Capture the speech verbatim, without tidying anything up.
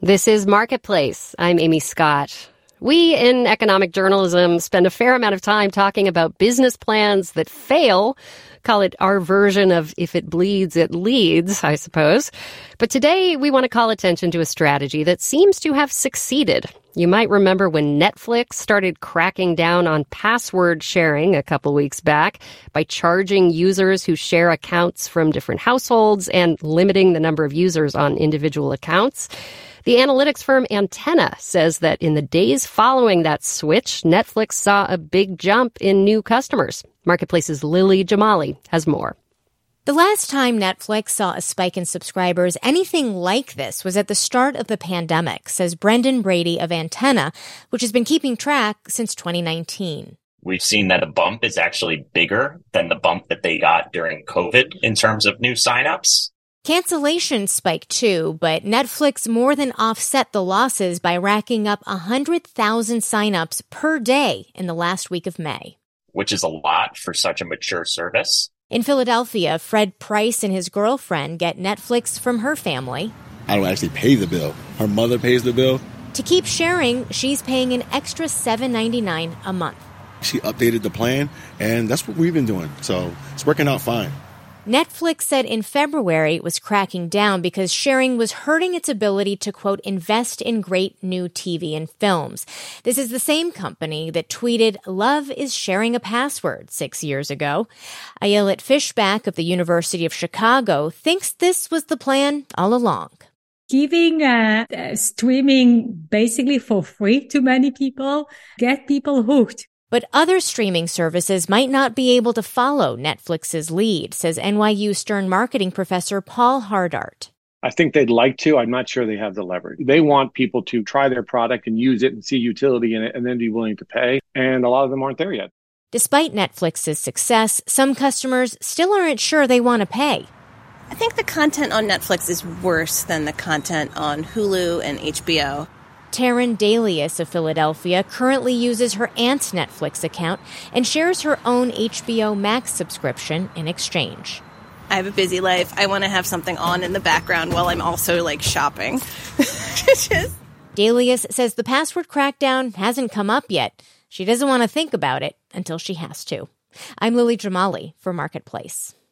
This is Marketplace. I'm Amy Scott. We in economic journalism spend a fair amount of time talking about business plans that fail. Call it our version of if it bleeds, it leads, I suppose. But today we want to call attention to a strategy that seems to have succeeded. You might remember when Netflix started cracking down on password sharing a couple weeks back by charging users who share accounts from different households and limiting the number of users on individual accounts. The analytics firm Antenna says that in the days following that switch, Netflix saw a big jump in new customers. Marketplace's Lily Jamali has more. The last time Netflix saw a spike in subscribers anything like this was at the start of the pandemic, says Brendan Brady of Antenna, which has been keeping track since twenty nineteen. We've seen that a bump is actually bigger than the bump that they got during COVID in terms of new signups. Cancellations spiked too, but Netflix more than offset the losses by racking up one hundred thousand signups per day in the last week of May. Which is a lot for such a mature service. In Philadelphia, Fred Price and his girlfriend get Netflix from her family. I don't actually pay the bill. Her mother pays the bill. To keep sharing, she's paying an extra seven dollars and ninety-nine cents a month. She updated the plan, and that's what we've been doing. So it's working out fine. Netflix said in February it was cracking down because sharing was hurting its ability to, quote, invest in great new T V and films. This is the same company that tweeted, "Love is sharing a password" six years ago. Ayelet Fishback of the University of Chicago thinks this was the plan all along. Giving uh, streaming basically for free to many people, get people hooked. But other streaming services might not be able to follow Netflix's lead, says N Y U Stern marketing professor Paul Hardart. I think they'd like to. I'm not sure they have the leverage. They want people to try their product and use it and see utility in it and then be willing to pay. And a lot of them aren't there yet. Despite Netflix's success, some customers still aren't sure they want to pay. I think the content on Netflix is worse than the content on Hulu and H B O. Taryn Dalius of Philadelphia currently uses her aunt's Netflix account and shares her own H B O Max subscription in exchange. I have a busy life. I want to have something on in the background while I'm also, like, shopping. Just... Dalius says the password crackdown hasn't come up yet. She doesn't want to think about it until she has to. I'm Lily Jamali for Marketplace.